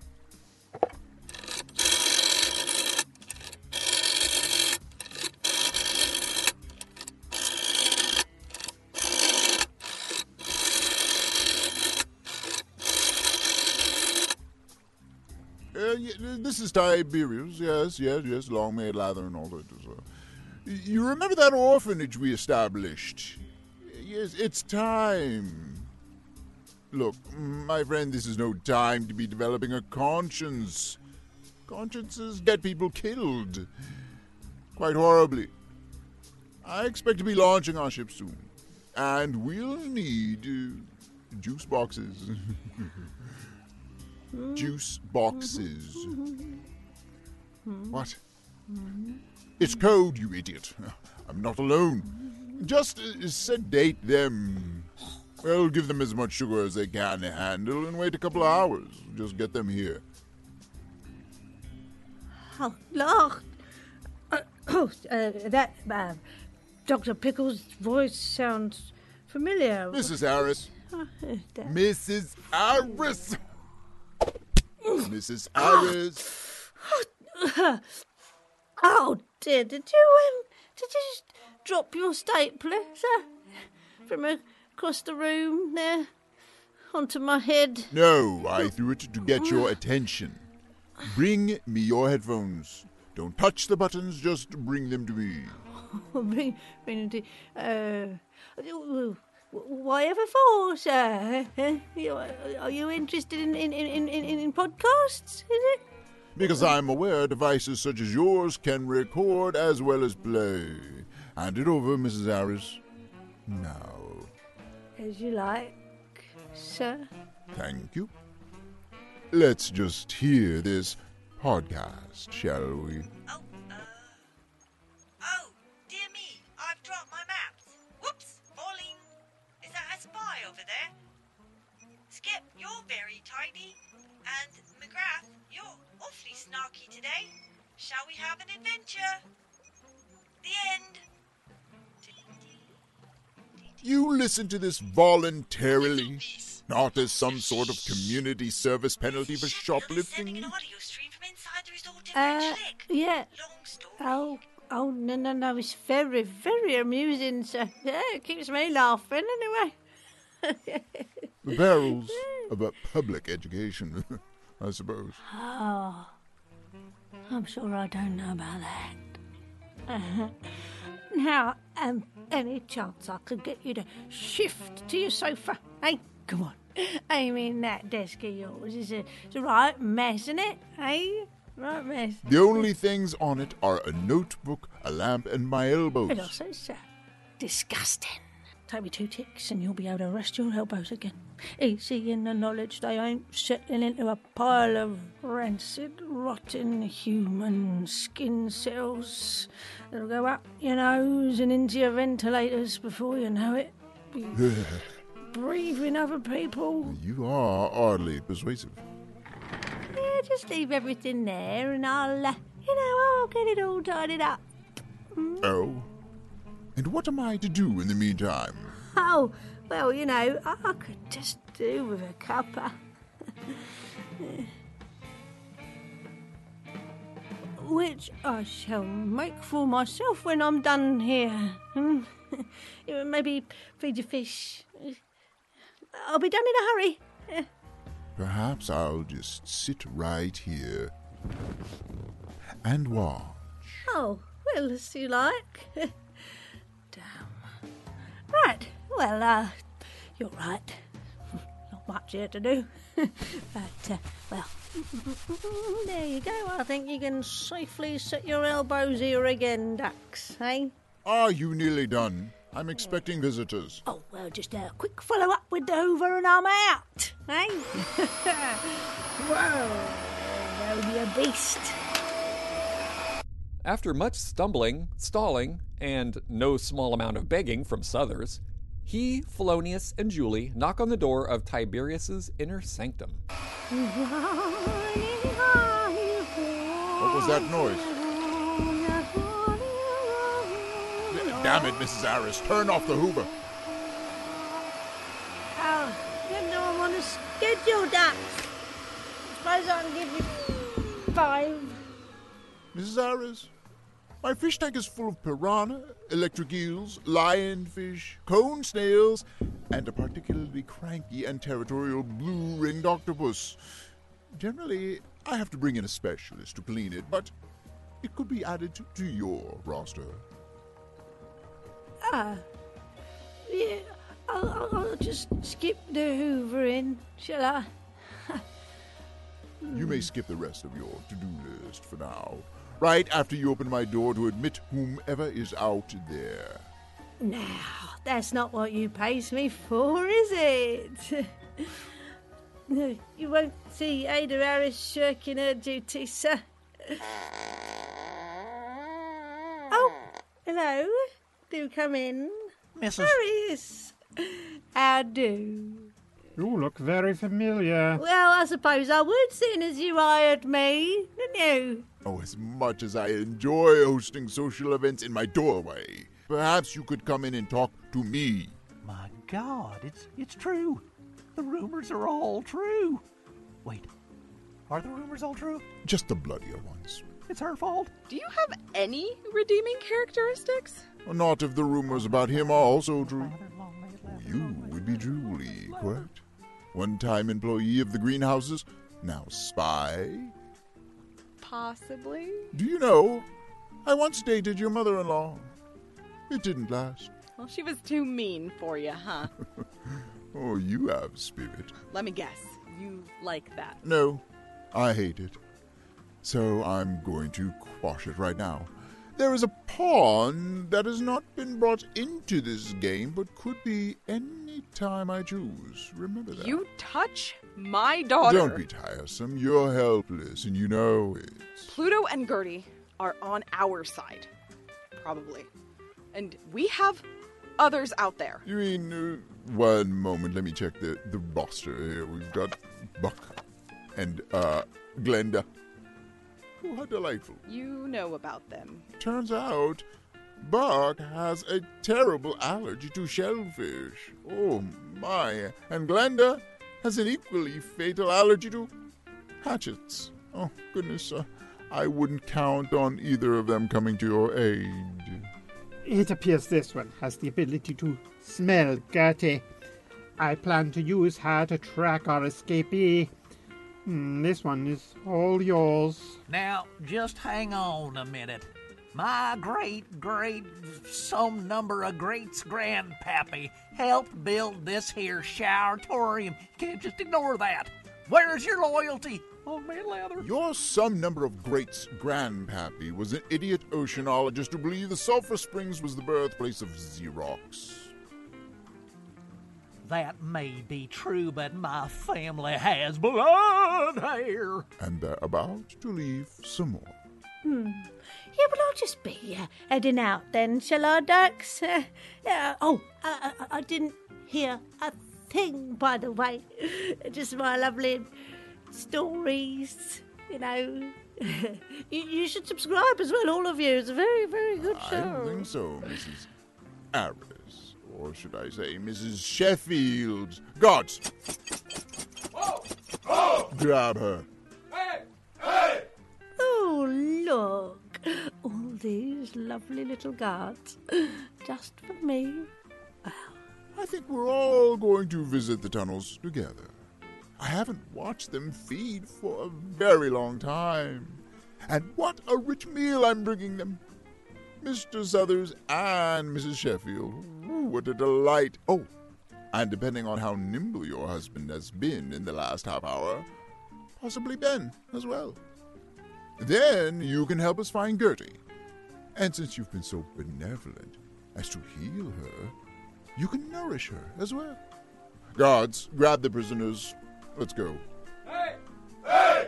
Uh, yeah, this is Tiberius, yes, yes, yes, long may it lather and all that. Uh, you remember that orphanage we established? Yes, it's time. Look, my friend, this is no time to be developing a conscience. Consciences get people killed. Quite horribly. I expect to be launching our ship soon. And we'll need uh, juice boxes. Juice boxes. What? It's code, you idiot. I'm not alone. Just uh, sedate them. Well, give them as much sugar as they can handle and wait a couple of hours. Just get them here. Oh, Lord. Uh, oh, uh, that, uh, Doctor Pickles' voice sounds familiar. Missus Aris. Oh, uh, Missus Aris. Missus Aris. Oh, dear. Did you, um, did you just drop your stapler, sir? From across the room there? Onto my head? No, I threw it to get your attention. Bring me your headphones. Don't touch the buttons, just bring them to me. bring, bring them to... Uh, whatever for, sir? Are you interested in, in, in, in, in podcasts, is it? Because I'm aware devices such as yours can record as well as play. Hand it over, Missus Aris. Now. As you like, sir. Thank you. Let's just hear this podcast, shall we? Oh, uh... Oh, dear me, I've dropped my maps. Whoops, falling. Is that a spy over there? Skip, you're very tidy. And McGrath, you're awfully snarky today. Shall we have an adventure? The end. You listen to this voluntarily, not as some sort of community service penalty for shoplifting. Uh, yeah. Oh, oh, no, no, no, it's very, very amusing, sir. Yeah, it keeps me laughing, anyway. The perils of a public education, I suppose. Oh, I'm sure I don't know about that. Uh-huh. Now, um, any chance I could get you to shift to your sofa? Hey, come on. I mean, that desk of yours is a, it's a right mess, isn't it? Hey, right mess. The only things on it are a notebook, a lamp, and my elbows. It also is uh, disgusting. Take me two ticks and you'll be able to rest your elbows again. Easy in the knowledge they ain't settling into a pile of rancid, rotten human skin cells that'll go up your nose and into your ventilators before you know it. Be breathing other people. You are oddly persuasive. Yeah, just leave everything there and I'll, uh, you know, I'll get it all tidied up. Mm. Oh? And what am I to do in the meantime? Oh, well, you know, I could just do with a cuppa. Which I shall make for myself when I'm done here. Maybe feed your fish. I'll be done in a hurry. perhaps I'll just sit right here and watch. Oh, well, as you like. Damn. Right, well, uh, you're right. Not much here to do. But, uh, well, there you go. I think you can safely sit your elbows here again, ducks, eh? Are you nearly done? I'm expecting visitors. Oh, well, just a quick follow-up with the Hoover and I'm out, eh? Whoa, there you beast. After much stumbling, stalling, and no small amount of begging from Southers, he, Felonius, and Julie knock on the door of Tiberius's inner sanctum. What was that noise? Damn it, Missus Harris, turn off the Hoover. Oh, you know I'm on a schedule, Ducks. I suppose I can give you five. Missus Harris, my fish tank is full of piranha, electric eels, lionfish, cone snails, and a particularly cranky and territorial blue-ringed octopus. Generally, I have to bring in a specialist to clean it, but it could be added to, to your roster. Ah, yeah, I'll, I'll, I'll just skip the Hoover in, shall I? You may skip the rest of your to-do list for now, right after you open my door to admit whomever is out there. Now, that's not what you pays me for, is it? No, you won't see Ada Harris shirking her duty, sir. Oh, hello. Do come in. Missus Harris. How do? You look very familiar. Well, I suppose I would, seeing as you hired me, didn't you? Oh, as much as I enjoy hosting social events in my doorway, perhaps you could come in and talk to me. My God, it's it's true. The rumors are all true. Wait, are the rumors all true? Just the bloodier ones. It's her fault. Do you have any redeeming characteristics? Not if the rumors about him are also true. You would be Julie, correct? One-time employee of the greenhouses, now spy? Possibly. Do you know, I once dated your mother-in-law. It didn't last. Well, she was too mean for you, huh? Oh, you have spirit. Let me guess. You like that? No, I hate it. So I'm going to quash it right now. There is a pawn that has not been brought into this game, but could be any time I choose. Remember that. You touch my daughter. Don't be tiresome. You're helpless, and you know it. Pluto and Gertie are on our side. Probably. And we have others out there. You mean, uh, one moment, let me check the, the roster here. We've got Buck and, uh, Glenda. Oh, how delightful. You know about them. Turns out, Buck has a terrible allergy to shellfish. Oh, my. And Glenda has an equally fatal allergy to hatchets. Oh, goodness. Uh, I wouldn't count on either of them coming to your aid. It appears this one has the ability to smell Gertie. I plan to use her to track our escapee. Hmm, this one is all yours. Now, just hang on a minute. My great, great, some number of greats grandpappy helped build this here showeratorium. Can't just ignore that. Where's your loyalty? Old man Leather. Your some number of greats grandpappy was an idiot oceanologist who believed the Sulphur Springs was the birthplace of Xerox. That may be true, but my family has blood here. And they're about to leave some more. Hmm. Yeah, well, I'll just be uh, heading out then, shall I, Ducks? Uh, uh, oh, I, I, I didn't hear a thing, by the way. Just my lovely stories, you know. you, you should subscribe as well, all of you. It's a very, very good show. I don't think so, Missus Harris. Or should I say Missus Sheffield? Gods! Oh! Oh! Grab her. Hey! Hey! Oh, look. All these lovely little guards. Just for me. I think we're all going to visit the tunnels together. I haven't watched them feed for a very long time. And what a rich meal I'm bringing them. Mister Southers and Missus Sheffield. Ooh, what a delight. Oh, and depending on how nimble your husband has been in the last half hour, possibly Ben as well. Then you can help us find Gertie. And since you've been so benevolent as to heal her, you can nourish her as well. Guards, grab the prisoners. Let's go. Hey! Hey!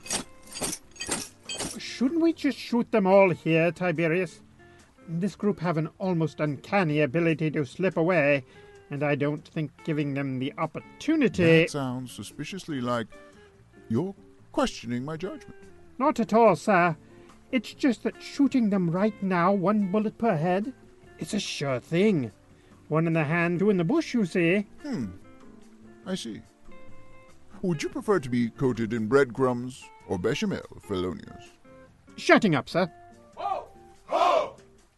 Shouldn't we just shoot them all here, Tiberius? This group have an almost uncanny ability to slip away, and I don't think giving them the opportunity... That sounds suspiciously like you're questioning my judgment. Not at all, sir. It's just that shooting them right now, one bullet per head, it's a sure thing. One in the hand, two in the bush, you see. Hmm. I see. Would you prefer to be coated in breadcrumbs or bechamel, Felonius? Shutting up, sir. Ho! Ho!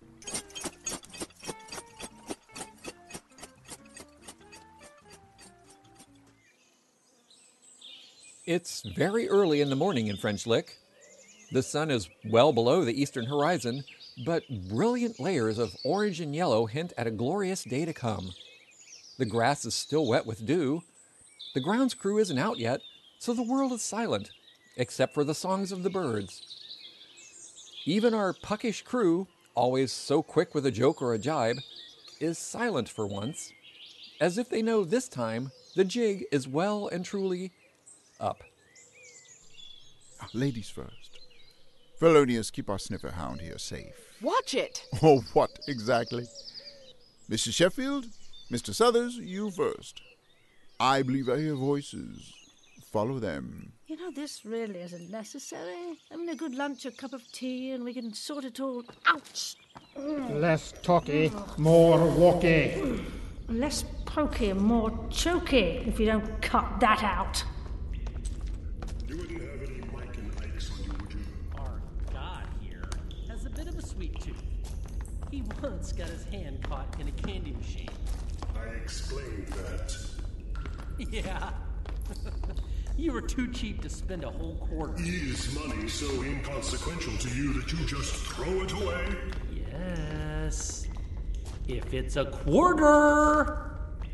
It's very early in the morning in French Lick. The sun is well below the eastern horizon, but brilliant layers of orange and yellow hint at a glorious day to come. The grass is still wet with dew. The grounds crew isn't out yet, so the world is silent, except for the songs of the birds. Even our puckish crew, always so quick with a joke or a jibe, is silent for once, as if they know this time the jig is well and truly up. Ladies first. Felonius, keep our sniffer hound here safe. Watch it! Oh, what exactly? Missus Sheffield, Mister Southers, you first. I believe I hear voices. Follow them. You know, this really isn't necessary. I mean, a good lunch, a cup of tea, and we can sort it all... Ouch! Less talky, more walky. Less pokey and more choky, if you don't cut that out. You wouldn't have any Mike and Ikes on you, would you? Our god here has a bit of a sweet tooth. He once got his hand caught in a candy machine. I explained that. Yeah. You were too cheap to spend a whole quarter. Is money so inconsequential to you that you just throw it away? Yes. If it's a quarter.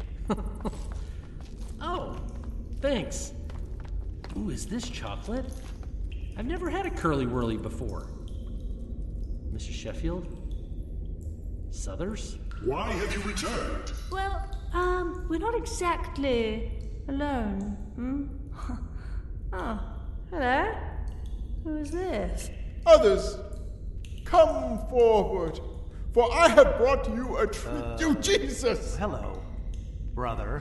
Oh, thanks. Ooh, is this chocolate? I've never had a curly whirly before. Missus Sheffield? Southers? Why have you returned? Well, um, we're not exactly alone, hmm? Oh, hello? Who is this? Others, come forward, for I have brought you a treat. Uh, you, Jesus! Hello, brother.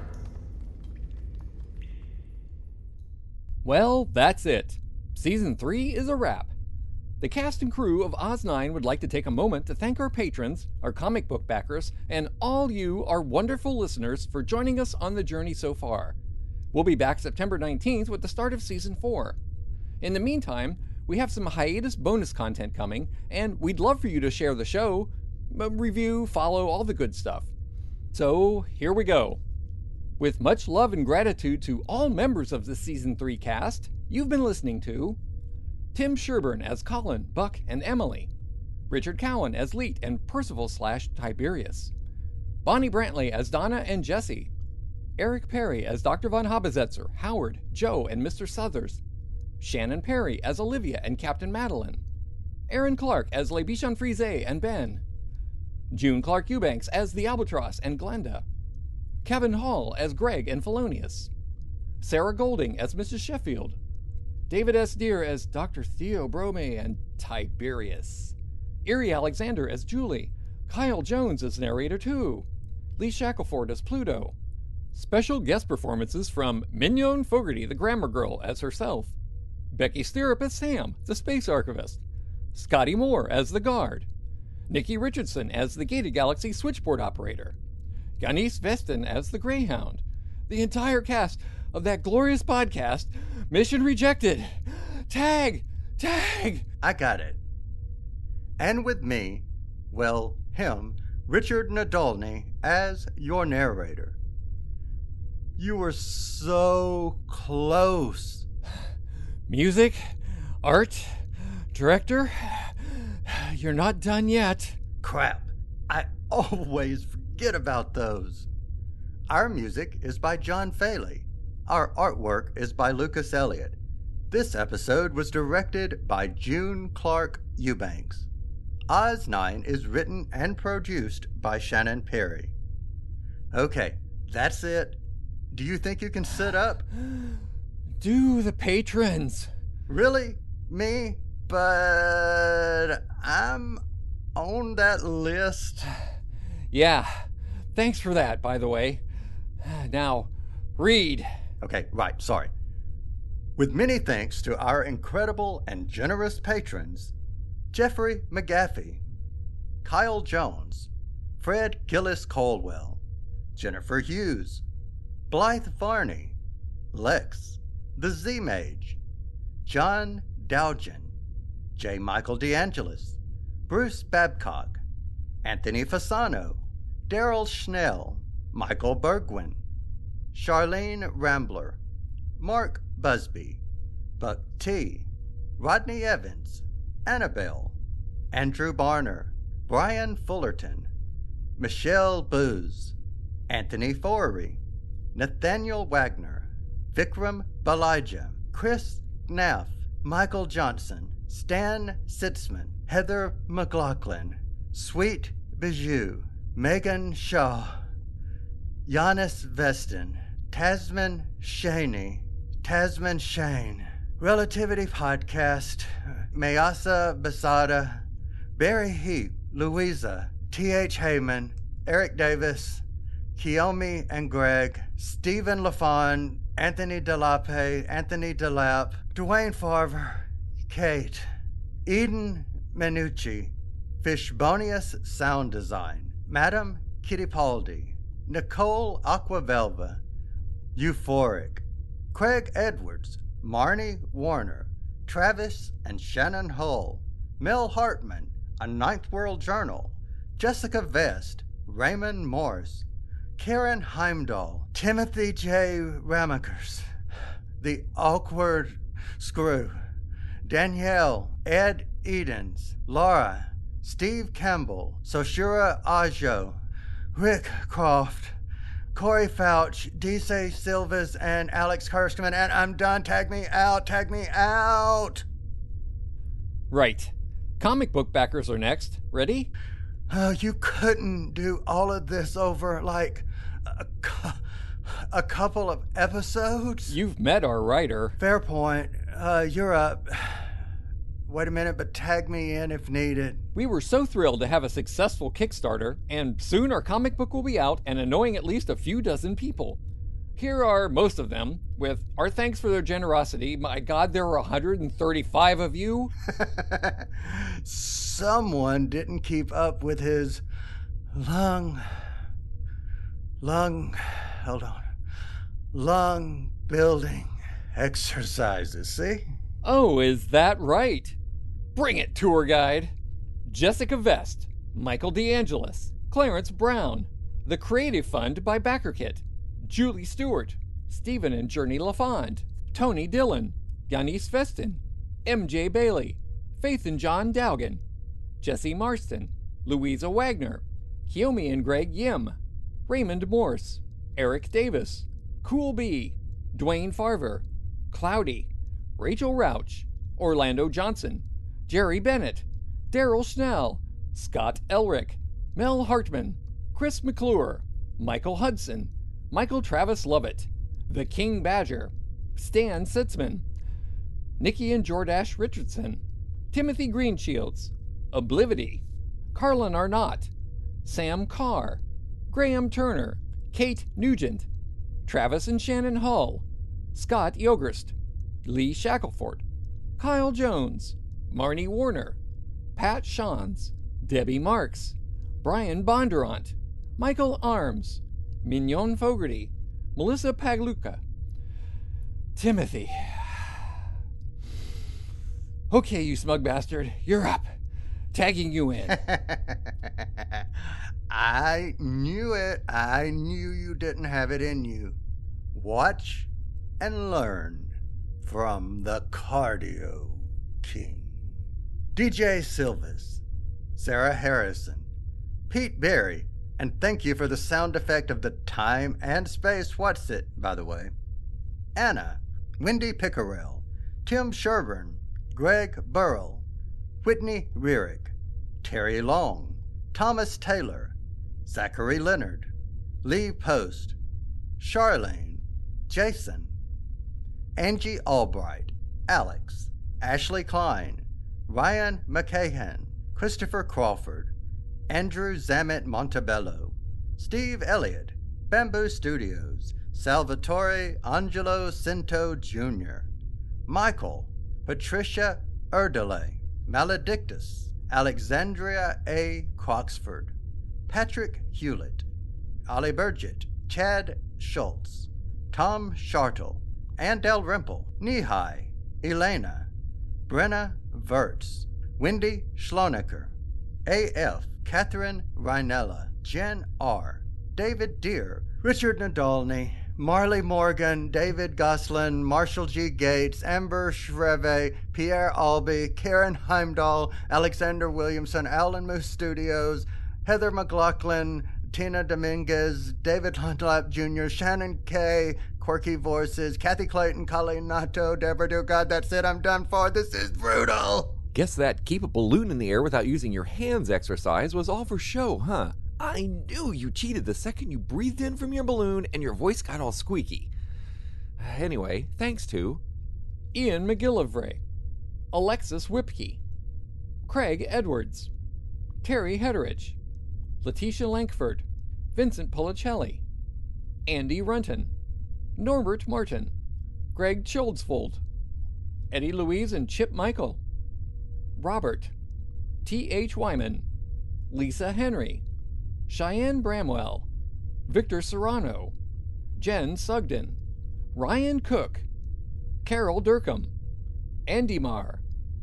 Well, that's it. Season three is a wrap. The cast and crew of Oz nine would like to take a moment to thank our patrons, our comic book backers, and all you, our wonderful listeners, for joining us on the journey so far. We'll be back September nineteenth with the start of Season four. In the meantime, we have some hiatus bonus content coming, and we'd love for you to share the show, review, follow, all the good stuff. So, here we go. With much love and gratitude to all members of the Season three cast, you've been listening to Tim Sherburne as Colin, Buck, and Emily, Richard Cowan as Leet and Percival slash Tiberius, Bonnie Brantley as Donna and Jesse, Eric Perry as Doctor Von Habesetzer, Howard, Joe, and Mister Southers, Shannon Perry as Olivia and Captain Madeline, Aaron Clark as Le Bichon Frise and Ben, June Clark Eubanks as the Albatross and Glenda, Kevin Hall as Greg and Felonius, Sarah Golding as Missus Sheffield, David S. Deere as Doctor Theo Brome and Tiberius, Erie Alexander as Julie, Kyle Jones as narrator too, Lee Shackelford as Pluto. Special guest performances from Mignon Fogarty, the Grammar Girl, as herself, Becky Stirrup as Sam, the Space Archivist, Scotty Moore as the Guard, Nikki Richardson as the Gated Galaxy Switchboard Operator, Ganesh Veston as the Greyhound, the entire cast of that glorious podcast, Mission Rejected. Tag! Tag! I got it. And with me, well, him, Richard Nadolny, as your narrator. You were so close. Music, art, director, you're not done yet. Crap. I always forget about those. Our music is by John Faley. Our artwork is by Lucas Elliott. This episode was directed by June Clark Eubanks. Oz nine is written and produced by Shannon Perry. Okay, that's it. Do you think you can sit up? Do the patrons. Really? Me? But I'm on that list. Yeah, thanks for that, by the way. Now, read. Okay, right, sorry. With many thanks to our incredible and generous patrons, Jeffrey McGaffey, Kyle Jones, Fred Gillis Caldwell, Jennifer Hughes, Blythe Varney, Lex, The Z-Mage, John Dowgen, J. Michael DeAngelis, Bruce Babcock, Anthony Fasano, Daryl Schnell, Michael Bergwin, Charlene Rambler, Mark Busby, Buck T, Rodney Evans, Annabelle, Andrew Barner, Brian Fullerton, Michelle Booz, Anthony Forey, Nathaniel Wagner, Vikram Balija, Chris Knaff, Michael Johnson, Stan Sitzman, Heather McLaughlin, Sweet Bijou, Megan Shaw, Giannis Veston, Tasman Shaney, Tasman Shane, Relativity Podcast, Mayasa Basada, Barry Heap, Louisa, T H. Heyman, Eric Davis, Kiyomi and Greg, Stephen LaFon, Anthony Delape, Anthony Delap, Dwayne Farver, Kate, Eden Menucci, Fishbonius Sound Design, Madam Kittipaldi, Nicole Aquavelva, Euphoric, Craig Edwards, Marnie Warner, Travis and Shannon Hull, Mel Hartman, A Ninth World Journal, Jessica Vest, Raymond Morse, Karen Heimdahl, Timothy J. Ramakers, The Awkward Screw, Danielle, Ed Edens, Laura, Steve Campbell, Soshura Ajo, Rick Croft, Corey Fouch, D C Silvas, and Alex Kirschman, and I'm done. Tag me out, tag me out! Right. Comic book backers are next. Ready? Oh, you couldn't do all of this over, like, a, a couple of episodes? You've met our writer. Fair point. Uh, you're up. Wait a minute, but tag me in if needed. We were so thrilled to have a successful Kickstarter, and soon our comic book will be out and annoying at least a few dozen people. Here are most of them, with our thanks for their generosity. My God, there were one hundred thirty-five of you. Someone didn't keep up with his lung, lung, hold on, lung building exercises, see? Oh, is that right? Bring it, tour guide. Jessica Vest, Michael DeAngelis, Clarence Brown, The Creative Fund by BackerKit, Julie Stewart, Stephen and Journey LaFond, Tony Dillon, Yanis Veston, M J Bailey, Faith and John Dowgan, Jesse Marston, Louisa Wagner, Kiyomi and Greg Yim, Raymond Morse, Eric Davis, Cool B, Dwayne Farver, Cloudy, Rachel Rauch, Orlando Johnson, Jerry Bennett, Daryl Schnell, Scott Elric, Mel Hartman, Chris McClure, Michael Hudson, Michael Travis Lovett, The King Badger, Stan Sitzman, Nikki and Jordash Richardson, Timothy Greenshields, Oblivity, Carlin Arnott, Sam Carr, Graham Turner, Kate Nugent, Travis and Shannon Hull, Scott Yogerst, Lee Shackelford, Kyle Jones, Marnie Warner, Pat Shans, Debbie Marks, Brian Bondurant, Michael Arms, Mignon Fogarty, Melissa Pagluca, Timothy. Okay, you smug bastard, you're up. Tagging you in. I knew it. I knew you didn't have it in you. watch and learn from the Cardio King. D J Silvis, Sarah Harrison, Pete Berry, and thank you for the sound effect of the time and space what's it, by the way. Anna, Wendy Pickerell, Tim Sherburne, Greg Burrell, Whitney Rierick, Terry Long, Thomas Taylor, Zachary Leonard, Lee Post, Charlene, Jason, Angie Albright, Alex, Ashley Klein, Ryan McCahan, Christopher Crawford, Andrew Zamet Montebello, Steve Elliott, Bamboo Studios, Salvatore Angelo Cinto Junior, Michael, Patricia Erdele, Maledictus, Alexandria A. Croxford, Patrick Hewlett, Ollie Burgett, Chad Schultz, Tom Shartle, Andel Rimple, Nehai, Elena, Brenna Vertz, Wendy Schlonecker, A F, Catherine Rhinella, Jen R., David Deere, Richard Nadolny, Marley Morgan, David Goslin, Marshall G. Gates, Amber Shreve, Pierre Albee, Karen Heimdahl, Alexander Williamson, Alan Moose Studios, Heather McLaughlin, Tina Dominguez, David Huntlap Junior, Shannon Kay, Quirky Voices, Kathy Clayton, Colleen Nato, Deborah Do God, that's it, I'm done for. This is brutal. Guess that keep a balloon in the air without using your hands exercise was all for show, huh? I knew you cheated the second you breathed in from your balloon and your voice got all squeaky. Anyway, thanks to Ian McGillivray, Alexis Whipke, Craig Edwards, Terry Hederich, Letitia Lankford, Vincent Policelli, Andy Runton, Norbert Martin, Greg Childsfold, Eddie Louise and Chip Michael, Robert, T H Wyman, Lisa Henry, Cheyenne Bramwell, Victor Serrano, Jen Sugden, Ryan Cook, Carol Durkham, Andy Marr,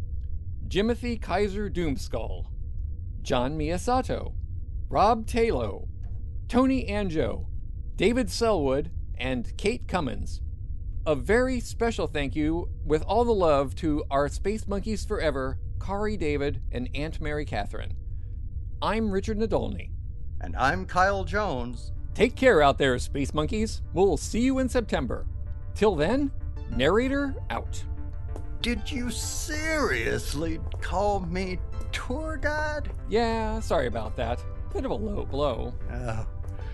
Jimothy Kaiser Doomskull, John Miyasato, Rob Talo, Tony Anjo, David Selwood, and Kate Cummins. A very special thank you with all the love to our Space Monkeys Forever, Kari David, and Aunt Mary Catherine. I'm Richard Nadolny. And I'm Kyle Jones. Take care out there, Space Monkeys. We'll see you in September. Till then, narrator out. Did you seriously call me tour guide? Yeah, sorry about that. Bit of a low blow. Oh,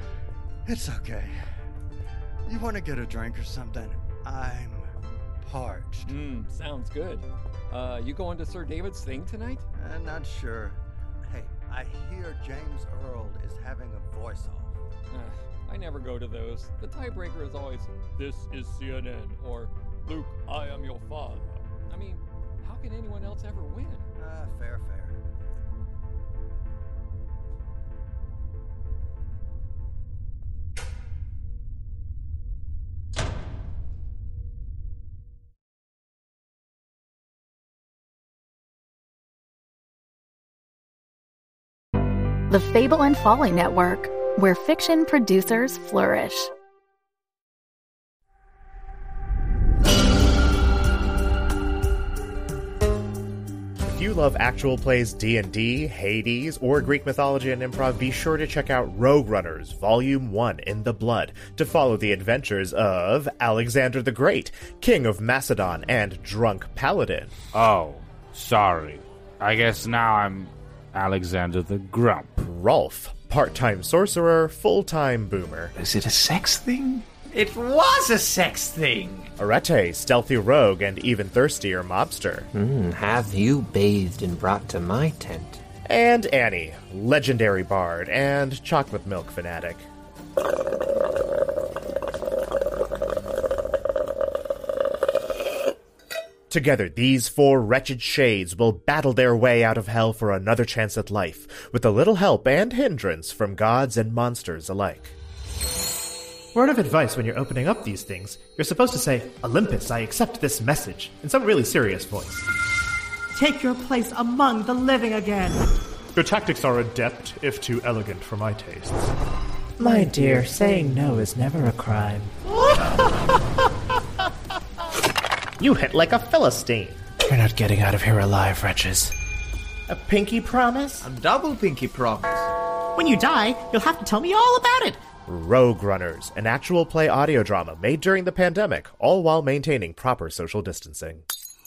it's okay. You want to get a drink or something? I'm parched. Mmm, sounds good. Uh, you going to Sir David's thing tonight? I'm not sure. Hey, I hear James Earl is having a voice-off. Uh, I never go to those. The tiebreaker is always, "This is C N N," or "Luke, I am your father." I mean, how can anyone else ever win? Ah, uh, fair, fair. The Fable and Folly Network, where fiction producers flourish. If you love actual plays D and D, Hades, or Greek mythology and improv, be sure to check out Rogue Runners, Volume one in the Blood, to follow the adventures of Alexander the Great, King of Macedon and Drunk Paladin. Oh, sorry. I guess now I'm Alexander the Grump. Rolf, part-time sorcerer, full-time boomer. Is it a sex thing? It was a sex thing! Arete, stealthy rogue and even thirstier mobster. Mm, have you bathed and brought to my tent? And Annie, legendary bard and chocolate milk fanatic. Together, these four wretched shades will battle their way out of hell for another chance at life, with a little help and hindrance from gods and monsters alike. Word of advice when you're opening up these things, you're supposed to say, "Olympus, I accept this message," in some really serious voice. Take your place among the living again. Your tactics are adept, if too elegant for my tastes. My dear, saying no is never a crime. You hit like a Philistine. You're not getting out of here alive, wretches. A pinky promise? A double pinky promise. When you die, you'll have to tell me all about it. Rogue Runners, an actual play audio drama made during the pandemic, all while maintaining proper social distancing.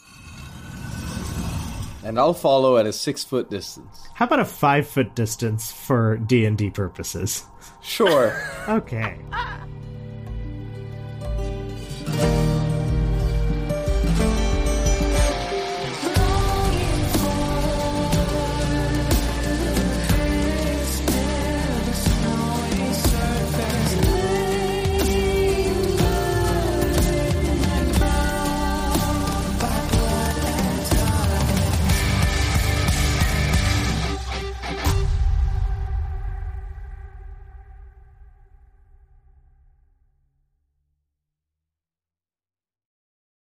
And I'll follow at a six-foot distance. How about a five-foot distance for D and D purposes? Sure. Okay.